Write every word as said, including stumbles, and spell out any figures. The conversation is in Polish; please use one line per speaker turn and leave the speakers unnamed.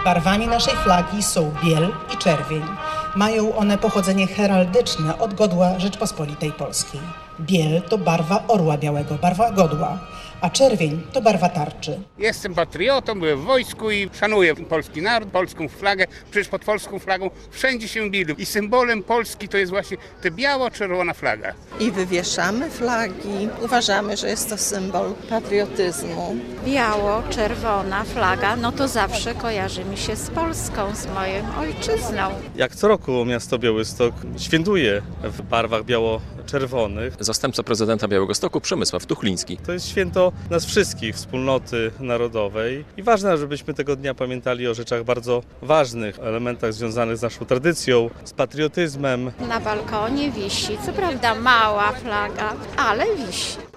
Barwami naszej flagi są biel i czerwień. Mają one pochodzenie heraldyczne od godła Rzeczpospolitej Polskiej. Biel to barwa orła białego, barwa godła, a czerwień to barwa tarczy.
Jestem patriotą, byłem w wojsku i szanuję polski naród, polską flagę. Przecież pod polską flagą wszędzie się bili. I symbolem Polski to jest właśnie ta biało-czerwona flaga.
I wywieszamy flagi. Uważamy, że jest to symbol patriotyzmu.
Biało-czerwona flaga, no to zawsze kojarzy mi się z Polską, z moją ojczyzną.
Jak co roku miasto Białystok świętuje w barwach biało-czerwonych.
Zastępca prezydenta Białegostoku Przemysław Tuchliński.
To jest święto nas wszystkich, wspólnoty narodowej i ważne, żebyśmy tego dnia pamiętali o rzeczach bardzo ważnych, elementach związanych z naszą tradycją, z patriotyzmem.
Na balkonie wisi, co prawda mała flaga, ale wisi.